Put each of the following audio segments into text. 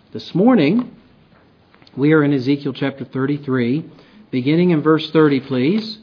This morning, we are in Ezekiel chapter 33, beginning in verse 30, please.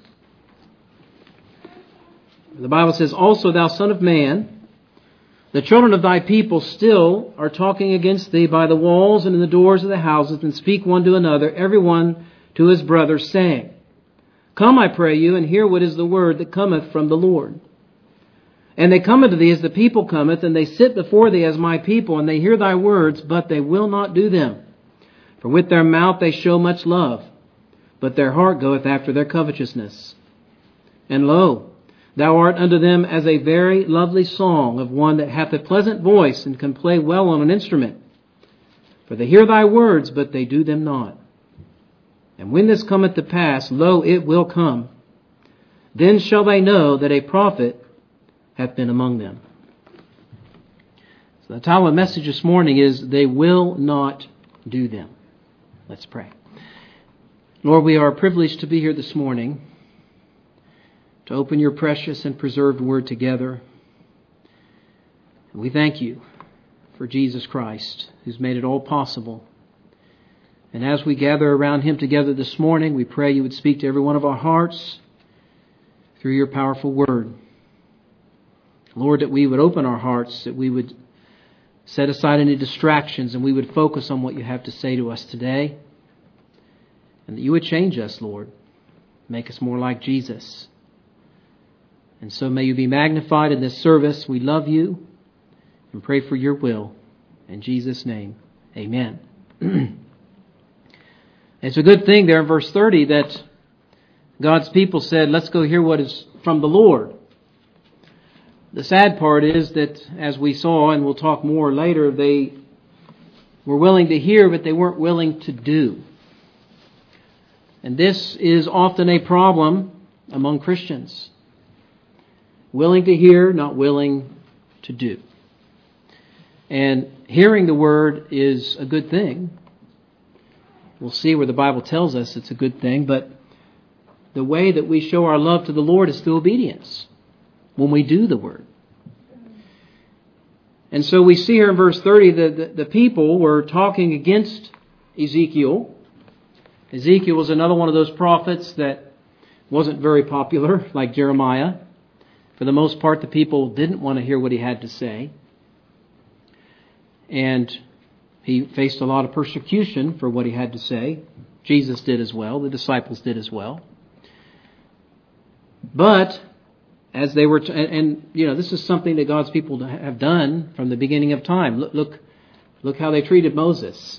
The Bible says, "Also, thou son of man, the children of thy people still are talking against thee by the walls and in the doors of the houses, and speak one to another, every one to his brother, saying, Come, I pray you, and hear what is the word that cometh from the Lord. And they come unto thee as the people cometh, and they sit before thee as my people, and they hear thy words, but they will not do them. For with their mouth they show much love, but their heart goeth after their covetousness. And lo, thou art unto them as a very lovely song of one that hath a pleasant voice, and can play well on an instrument. For they hear thy words, but they do them not. And when this cometh to pass, lo, it will come. Then shall they know that a prophet hath been among them." So the title of the message this morning is, "They Will Not Do Them." Let's pray. Lord, we are privileged to be here this morning to open your precious and preserved word together. And we thank you for Jesus Christ, who's made it all possible. And as we gather around him together this morning, we pray you would speak to every one of our hearts through your powerful word. Lord, that we would open our hearts, that we would set aside any distractions, and we would focus on what you have to say to us today. And that you would change us, Lord. Make us more like Jesus. And so may you be magnified in this service. We love you and pray for your will. In Jesus' name, amen. It's a good thing there in verse 30 that God's people said, let's go hear what is from the Lord. The sad part is that, as we saw, and we'll talk more later, they were willing to hear, but they weren't willing to do. And this is often a problem among Christians. Willing to hear, not willing to do. And hearing the word is a good thing. We'll see where the Bible tells us it's a good thing, but the way that we show our love to the Lord is through obedience. When we do the word. And so we see here in verse 30 that the people were talking against Ezekiel. Ezekiel was another one of those prophets that wasn't very popular, like Jeremiah. For the most part, the people didn't want to hear what he had to say. And he faced a lot of persecution for what he had to say. Jesus did as well. The disciples did as well. But as they were, this is something that God's people have done from the beginning of time. Look how they treated Moses.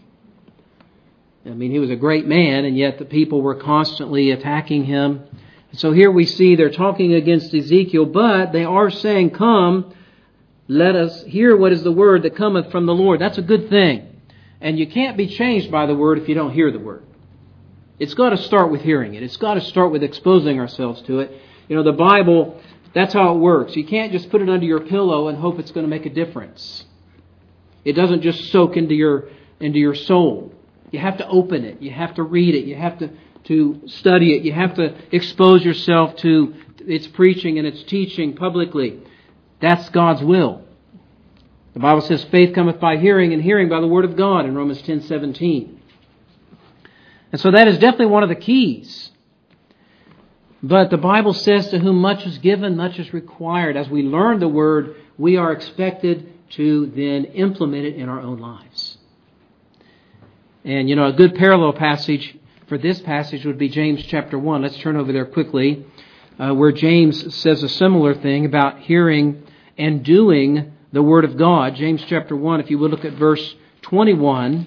I mean, he was a great man, and yet the people were constantly attacking him. So here we see they're talking against Ezekiel, but they are saying, "Come, let us hear what is the word that cometh from the Lord." That's a good thing. And you can't be changed by the word if you don't hear the word. It's got to start with hearing it. It's got to start with exposing ourselves to it. You know, the Bible, that's how it works. You can't just put it under your pillow and hope it's going to make a difference. It doesn't just soak into your soul. You have to open it. You have to read it. You have to study it. You have to expose yourself to its preaching and its teaching publicly. That's God's will. The Bible says faith cometh by hearing, and hearing by the word of God in Romans 10:17. And so that is definitely one of the keys. But the Bible says, to whom much is given, much is required. As we learn the word, we are expected to then implement it in our own lives. And, a good parallel passage for this passage would be James chapter 1. Let's turn over there quickly, where James says a similar thing about hearing and doing the word of God. James chapter 1, if you would look at verse 21.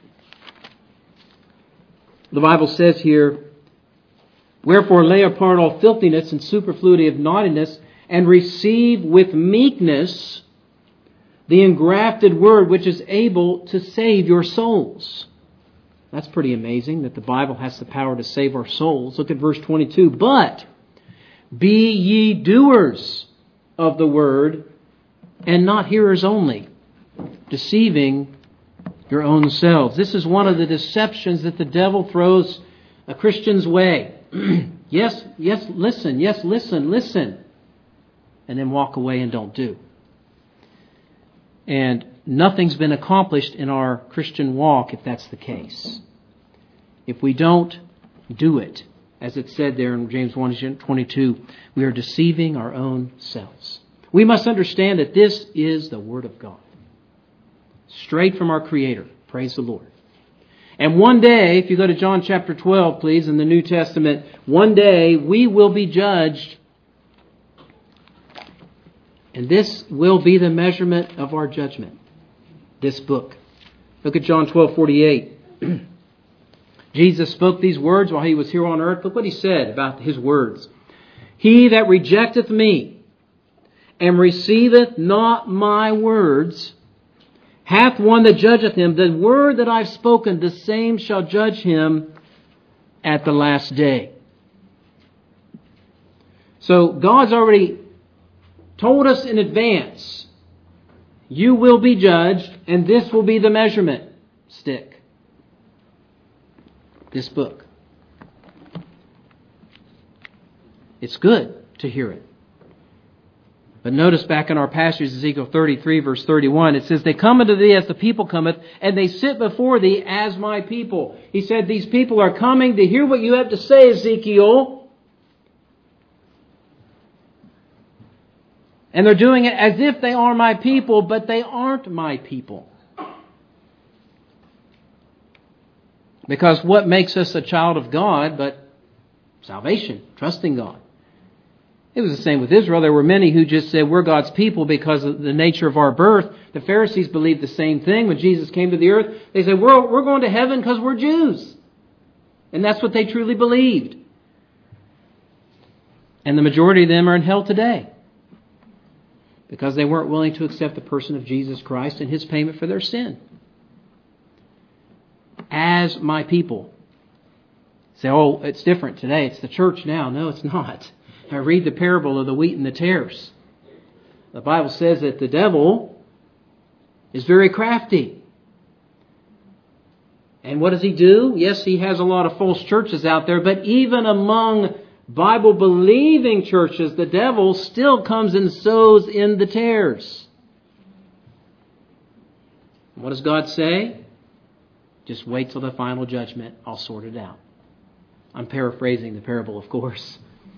The Bible says here, "Wherefore lay apart all filthiness and superfluity of naughtiness, and receive with meekness the engrafted word which is able to save your souls." That's pretty amazing that the Bible has the power to save our souls. Look at verse 22. "But be ye doers of the word, and not hearers only, deceiving your own selves." This is one of the deceptions that the devil throws a Christian's way. Yes, listen. And then walk away and don't do. And nothing's been accomplished in our Christian walk if that's the case. If we don't do it, as it said there in James 1:22, we are deceiving our own selves. We must understand that this is the Word of God, straight from our Creator. Praise the Lord. And one day, if you go to John chapter 12, please, in the New Testament, one day we will be judged. And this will be the measurement of our judgment, this book. Look at John 12:48. Jesus spoke these words while He was here on earth. Look what He said about His words. He that rejecteth me and receiveth not my words hath one that judgeth him. The word that I've spoken, the same shall judge him at the last day. So God's already told us in advance, you will be judged, and this will be the measurement stick. This book. It's good to hear it. But notice back in our passage, Ezekiel 33, verse 31, it says, they come unto thee as the people cometh, and they sit before thee as my people. He said, these people are coming to hear what you have to say, Ezekiel. And they're doing it as if they are my people, but they aren't my people. Because what makes us a child of God but salvation, trusting God? It was the same with Israel. There were many who just said, we're God's people because of the nature of our birth. The Pharisees believed the same thing. When Jesus came to the earth, they said, we're going to heaven because we're Jews. And that's what they truly believed. And the majority of them are in hell today because they weren't willing to accept the person of Jesus Christ and His payment for their sin. As my people. Say, oh, it's different today. It's the church now. No, it's not. I read the parable of the wheat and the tares. The Bible says that the devil is very crafty. And what does he do? Yes, he has a lot of false churches out there, but even among Bible-believing churches, the devil still comes and sows in the tares. What does God say? Just wait till the final judgment. I'll sort it out. I'm paraphrasing the parable, of course.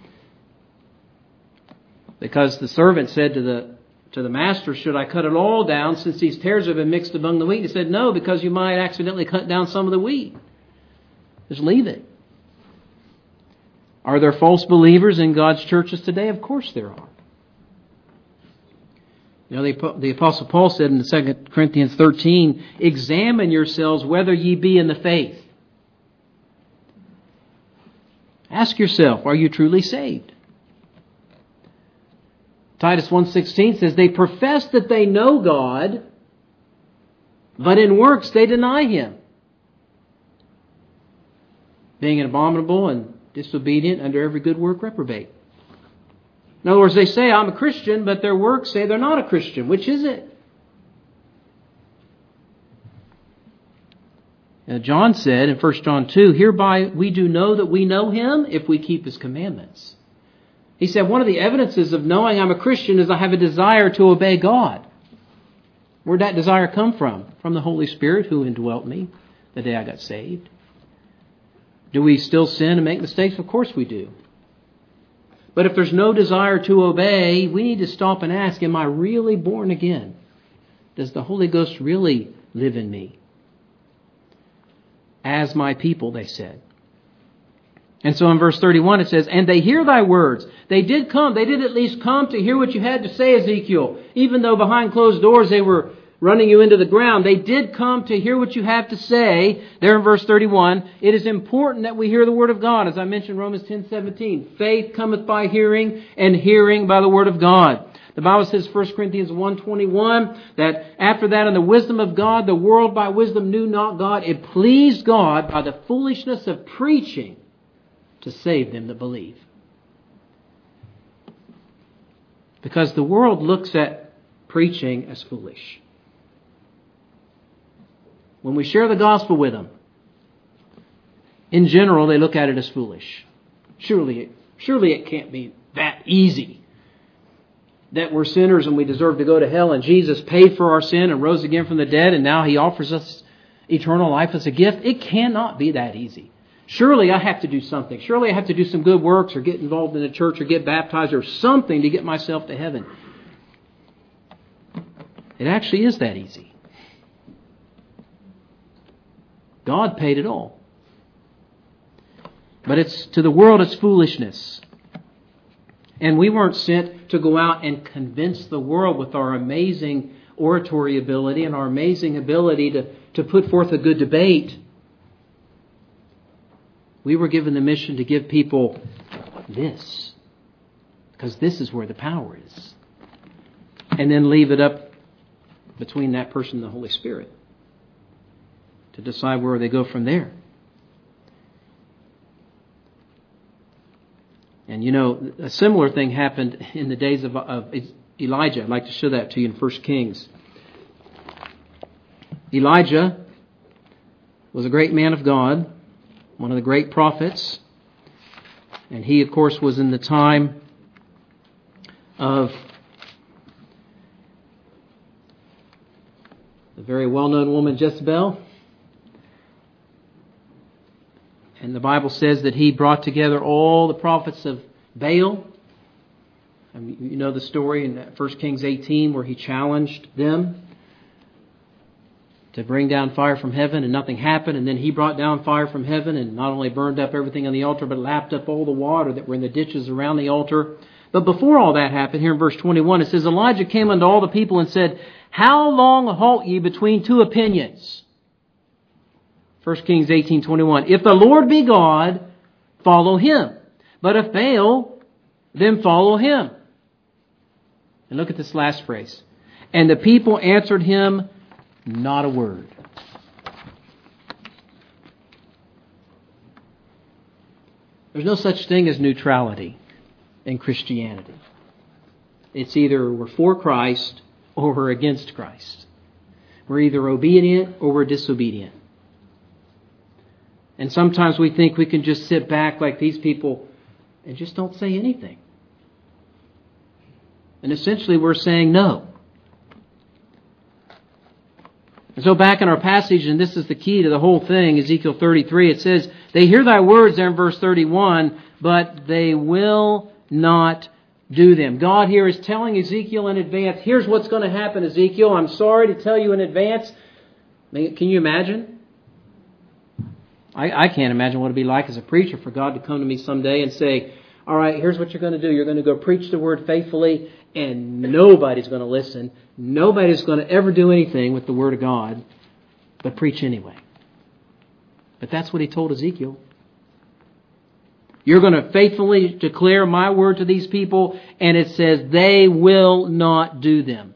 Because the servant said to the master, should I cut it all down since these tares have been mixed among the wheat? He said, no, because you might accidentally cut down some of the wheat. Just leave it. Are there false believers in God's churches today? Of course there are. You know, the Apostle Paul said in 2 Corinthians 13, examine yourselves whether ye be in the faith. Ask yourself, are you truly saved? Titus 1:16 says, they profess that they know God, but in works they deny Him. Being abominable and disobedient under every good work reprobate. In other words, they say, I'm a Christian, but their works say they're not a Christian. Which is it? Now, John said in 1 John 2, hereby we do know that we know Him if we keep His commandments. He said, one of the evidences of knowing I'm a Christian is I have a desire to obey God. Where'd that desire come from? From the Holy Spirit who indwelt me the day I got saved. Do we still sin and make mistakes? Of course we do. But if there's no desire to obey, we need to stop and ask, am I really born again? Does the Holy Ghost really live in me? As my people, they said. And so in verse 31 it says, and they hear thy words. They did come. They did at least come to hear what you had to say, Ezekiel. Even though behind closed doors they were running you into the ground. They did come to hear what you have to say. There in verse 31, it is important that we hear the Word of God. As I mentioned, Romans 10:17. Faith cometh by hearing, and hearing by the Word of God. The Bible says, 1 Corinthians 1:21, that after that in the wisdom of God, the world by wisdom knew not God. It pleased God by the foolishness of preaching to save them that believe. Because the world looks at preaching as foolish. When we share the gospel with them, in general, they look at it as foolish. Surely it can't be that easy. that we're sinners and we deserve to go to hell, and Jesus paid for our sin and rose again from the dead, and now He offers us eternal life as a gift. It cannot be that easy. Surely I have to do something. Surely I have to do some good works or get involved in a church or get baptized or something to get myself to heaven. It actually is that easy. God paid it all. But it's to the world it's foolishness. And we weren't sent to go out and convince the world with our amazing oratory ability and our amazing ability to put forth a good debate. We were given the mission to give people this. Because this is where the power is. And then leave it up between that person and the Holy Spirit to decide where they go from there. And you know, a similar thing happened in the days of Elijah. I'd like to show that to you in 1 Kings. Elijah was a great man of God, one of the great prophets. And he, of course, was in the time of the very well-known woman Jezebel. And the Bible says that he brought together all the prophets of Baal. I mean, you know the story in 1 Kings 18 where he challenged them to bring down fire from heaven, and nothing happened. And then he brought down fire from heaven and not only burned up everything on the altar, but lapped up all the water that were in the ditches around the altar. But before all that happened, here in verse 21, it says, Elijah came unto all the people and said, How long halt ye between two opinions? 1 Kings 18:21. If the Lord be God, follow Him. But if Baal, then follow him. And look at this last phrase. And the people answered him not a word. There's no such thing as neutrality in Christianity. It's either we're for Christ or we're against Christ. We're either obedient or we're disobedient. And sometimes we think we can just sit back like these people and just don't say anything. And essentially we're saying no. And so back in our passage, and this is the key to the whole thing, Ezekiel 33, it says, They hear thy words there in verse 31, but they will not do them. God here is telling Ezekiel in advance, here's what's going to happen, Ezekiel. I'm sorry to tell you in advance. Can you imagine? I can't imagine what it'd be like as a preacher for God to come to me someday and say, all right, here's what you're going to do. You're going to go preach the word faithfully, and nobody's going to listen. Nobody's going to ever do anything with the word of God, but preach anyway. But that's what he told Ezekiel. You're going to faithfully declare my word to these people, and it says they will not do them.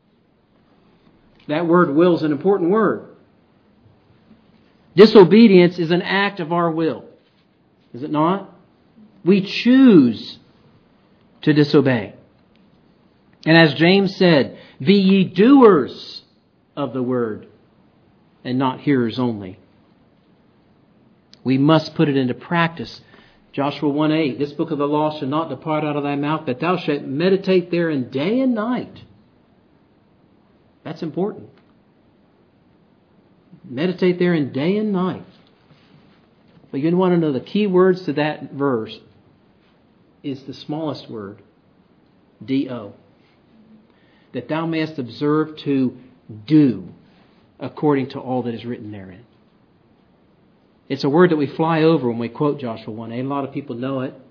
That word will is an important word. Disobedience is an act of our will. Is it not? We choose to disobey. And as James said, be ye doers of the word and not hearers only. We must put it into practice. Joshua 1:8, this book of the law shall not depart out of thy mouth, but thou shalt meditate therein day and night. That's important. Meditate therein day and night. But you want to know the key words to that verse is the smallest word, D-O. That thou mayest observe to do according to all that is written therein. It's a word that we fly over when we quote Joshua 1:8. A lot of people know it.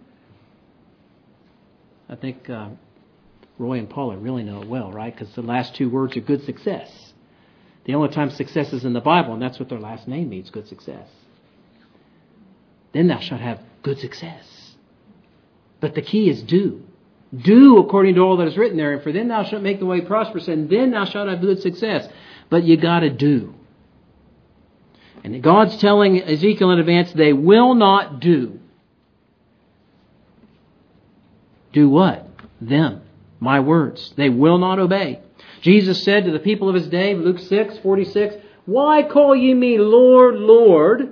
I think Roy and Paula really know it well, right? Because the last two words are good success. The only time success is in the Bible, and that's what their last name means, good success. Then thou shalt have good success. But the key is do. Do according to all that is written there, and for then thou shalt make the way prosperous, and then thou shalt have good success. But you got to do. And God's telling Ezekiel in advance, they will not do. Do what? Them. My words. They will not obey. Jesus said to the people of his day, Luke 6:46, Why call ye me Lord, Lord,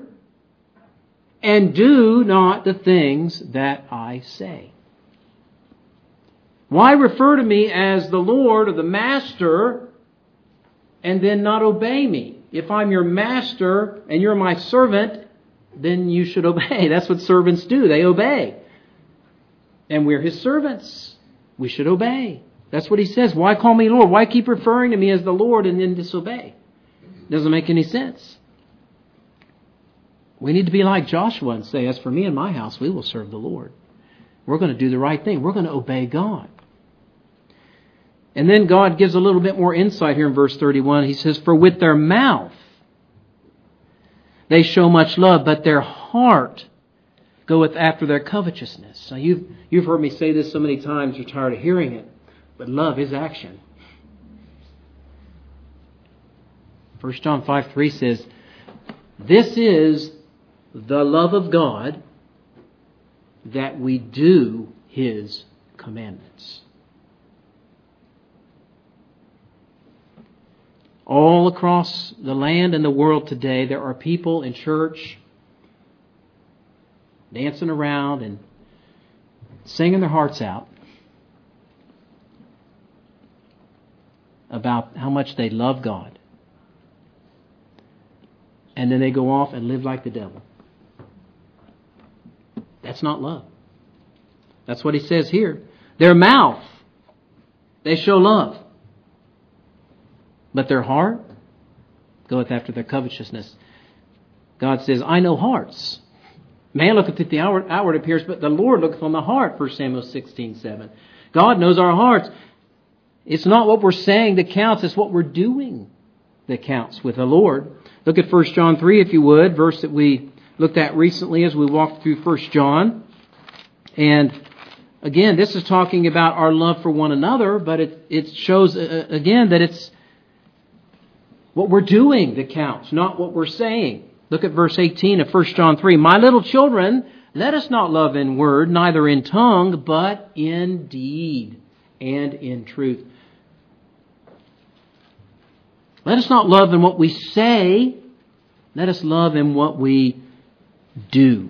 and do not the things that I say? Why refer to me as the Lord or the Master and then not obey me? If I'm your master and you're my servant, then you should obey. That's what servants do. They obey. And we're His servants. We should obey. That's what He says. Why call me Lord? Why keep referring to me as the Lord and then disobey? Doesn't make any sense. We need to be like Joshua and say, as for me and my house, we will serve the Lord. We're going to do the right thing. We're going to obey God. And then God gives a little bit more insight here in verse 31. He says, for with their mouth they show much love, but their heart goeth after their covetousness. Now you've heard me say this so many times, you're tired of hearing it. But love is action. 1 John 5:3 says, this is the love of God, that we do His commandments. All across the land and the world today, there are people in church dancing around and singing their hearts out about how much they love God. And then they go off and live like the devil. That's not love. That's what he says here. Their mouth, they show love. But their heart goeth after their covetousness. God says, I know hearts. Man looketh at the outward appearance, but the Lord looketh on the heart, 1 Samuel 16:7. God knows our hearts. It's not what we're saying that counts, it's what we're doing that counts with the Lord. Look at 1 John 3, if you would, verse that we looked at recently as we walked through 1 John. And again, this is talking about our love for one another, but it shows again that it's what we're doing that counts, not what we're saying. Look at verse 18 of 1 John 3. My little children, let us not love in word, neither in tongue, but in deed and in truth. Let us not love in what we say. Let us love in what we do.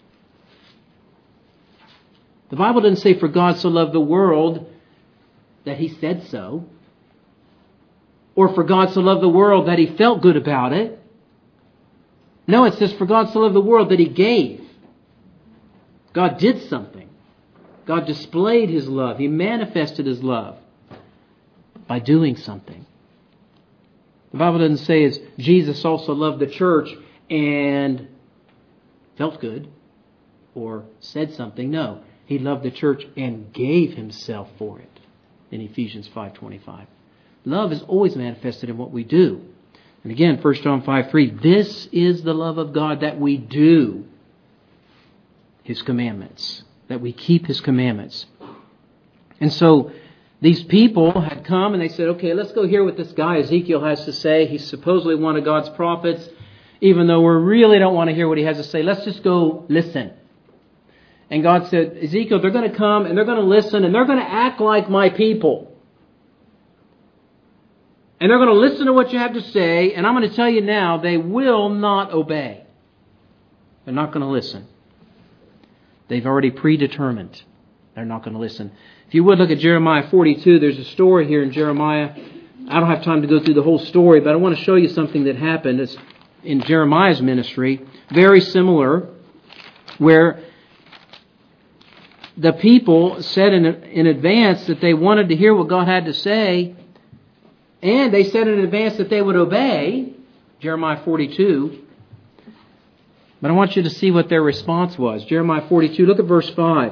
The Bible doesn't say for God so loved the world that He said so. Or for God so loved the world that He felt good about it. No, it says for God so loved the world that He gave. God did something. God displayed His love. He manifested His love by doing something. The Bible doesn't say as Jesus also loved the church and felt good or said something. No, He loved the church and gave Himself for it in Ephesians 5:25. Love is always manifested in what we do. And again, 1 John 5:3, this is the love of God, that we do His commandments, that we keep His commandments. And so these people had come and they said, okay, let's go hear what this guy Ezekiel has to say. He's supposedly one of God's prophets. Even though we really don't want to hear what he has to say, let's just go listen. And God said, Ezekiel, they're going to come and they're going to listen and they're going to act like my people. And they're going to listen to what you have to say. And I'm going to tell you now, they will not obey. They're not going to listen. They've already predetermined. They're not going to listen. If you would look at Jeremiah 42, there's a story here in Jeremiah. I don't have time to go through the whole story, but I want to show you something that happened. It's in Jeremiah's ministry, very similar, where the people said in advance that they wanted to hear what God had to say, and they said in advance that they would obey, Jeremiah 42. But I want you to see what their response was. Jeremiah 42, look at verse 5.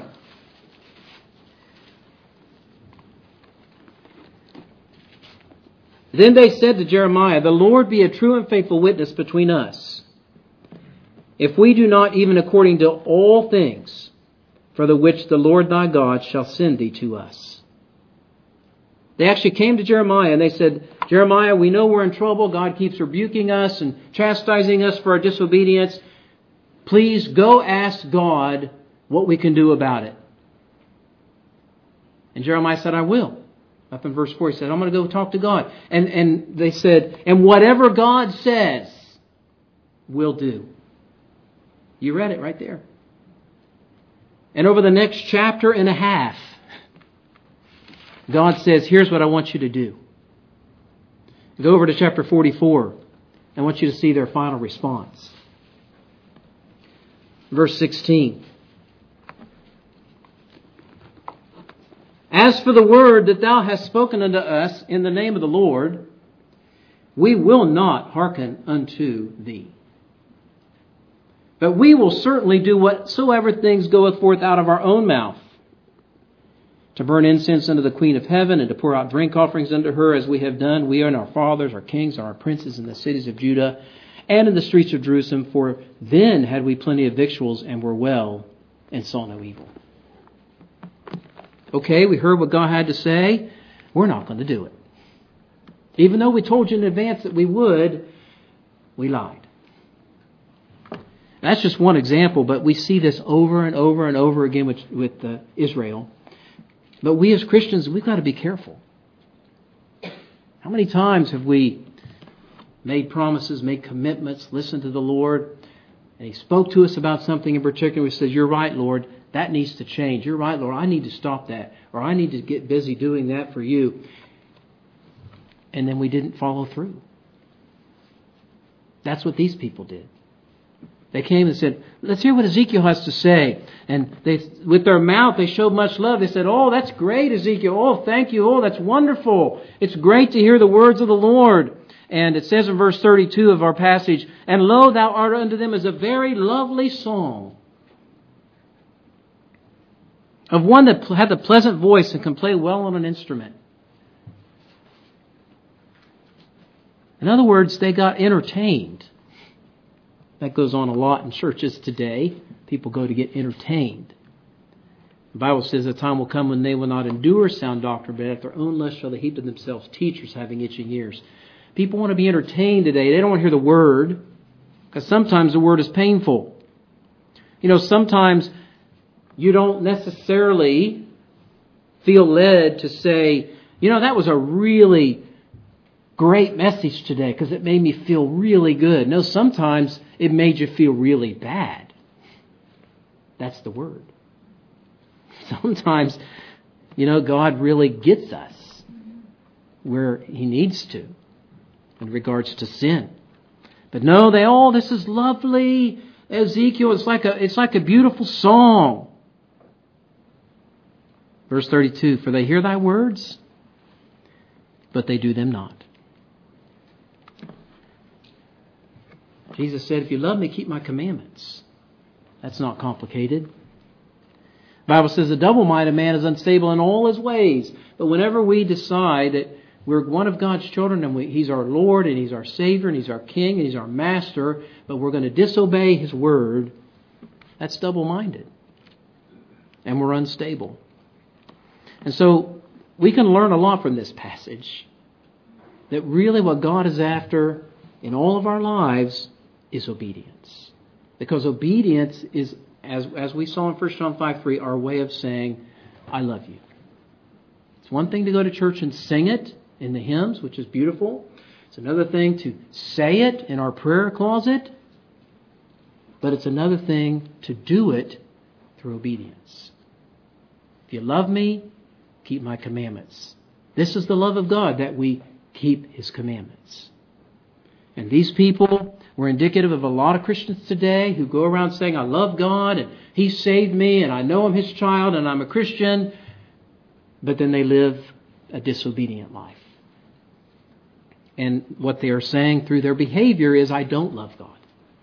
Then they said to Jeremiah, the Lord be a true and faithful witness between us, if we do not even according to all things, for the which the Lord thy God shall send thee to us. They actually came to Jeremiah and they said, Jeremiah, we know we're in trouble. God keeps rebuking us and chastising us for our disobedience. Please go ask God what we can do about it. And Jeremiah said, I will. Up in verse 4, he said, I'm going to go talk to God. And they said, and whatever God says, we'll do. You read it right there. And over the next chapter and a half, God says, here's what I want you to do. Go over to chapter 44. I want you to see their final response. Verse 16. As for the word that thou hast spoken unto us in the name of the Lord, we will not hearken unto thee. But we will certainly do whatsoever things goeth forth out of our own mouth, to burn incense unto the Queen of Heaven, and to pour out drink offerings unto her, as we have done, we and our fathers, our kings, and our princes in the cities of Judah, and in the streets of Jerusalem, for then had we plenty of victuals, and were well, and saw no evil. Okay, we heard what God had to say. We're not going to do it. Even though we told you in advance that we would, we lied. That's just one example, but we see this over and over and over again with Israel. But we as Christians, we've got to be careful. How many times have we made promises, made commitments, listened to the Lord, and He spoke to us about something in particular. We said, you're right, Lord, that needs to change. You're right, Lord, I need to stop that. Or I need to get busy doing that for you. And then we didn't follow through. That's what these people did. They came and said, let's hear what Ezekiel has to say. And they, with their mouth, they showed much love. They said, oh, that's great, Ezekiel. Oh, thank you. Oh, that's wonderful. It's great to hear the words of the Lord. And it says in verse 32 of our passage, and lo, thou art unto them as a very lovely song of one that hath a pleasant voice and can play well on an instrument. In other words, they got entertained. That goes on a lot in churches today. People go to get entertained. The Bible says the time will come when they will not endure sound doctrine, but at their own lust shall they heap to themselves teachers having itching ears. People want to be entertained today. They don't want to hear the Word, because sometimes the Word is painful. You know, sometimes you don't necessarily feel led to say, you know, that was a really great message today because it made me feel really good. No, sometimes it made you feel really bad. That's the Word. Sometimes, you know, God really gets us where He needs to in regards to sin. But no, this is lovely, Ezekiel. It's like a beautiful song. Verse 32, for they hear thy words, but they do them not. Jesus said, if you love me, keep my commandments. That's not complicated. The Bible says a double-minded man is unstable in all his ways. But whenever we decide that we're one of God's children and He's our Lord and He's our Savior and He's our King and He's our Master, but we're going to disobey His Word, that's double-minded. And we're unstable. And so we can learn a lot from this passage. That really what God is after in all of our lives is obedience. Because obedience is, as we saw in 1 John 5:3, our way of saying, I love you. It's one thing to go to church and sing it in the hymns, which is beautiful. It's another thing to say it in our prayer closet. But it's another thing to do it through obedience. If you love me, keep my commandments. This is the love of God, that we keep His commandments. And these people were indicative of a lot of Christians today who go around saying, I love God and He saved me and I know I'm His child and I'm a Christian. But then they live a disobedient life. And what they are saying through their behavior is, I don't love God.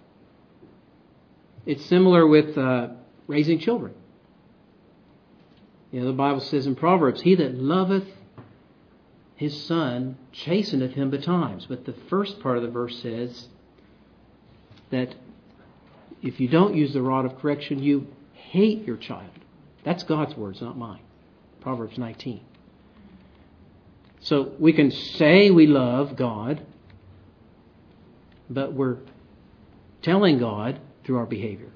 It's similar with raising children. You know, the Bible says in Proverbs, he that loveth his son chasteneth him betimes. But the first part of the verse says that if you don't use the rod of correction, you hate your child. That's God's words, not mine. Proverbs 19. So we can say we love God, but we're telling God through our behavior.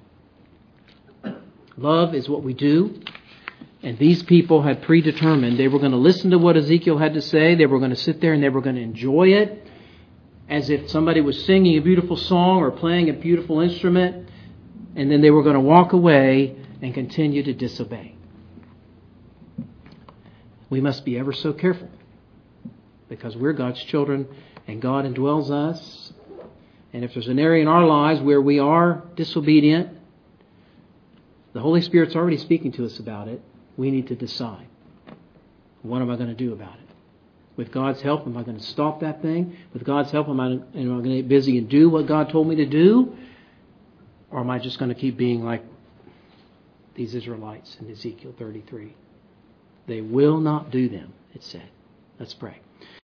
Love is what we do. And these people had predetermined they were going to listen to what Ezekiel had to say. They were going to sit there and they were going to enjoy it as if somebody was singing a beautiful song or playing a beautiful instrument. And then they were going to walk away and continue to disobey. We must be ever so careful, because we're God's children and God indwells us. And if there's an area in our lives where we are disobedient, the Holy Spirit's already speaking to us about it. We need to decide, what am I going to do about it? With God's help, am I going to stop that thing? With God's help, am I going to get busy and do what God told me to do? Or am I just going to keep being like these Israelites in Ezekiel 33? They will not do them, it said. Let's pray.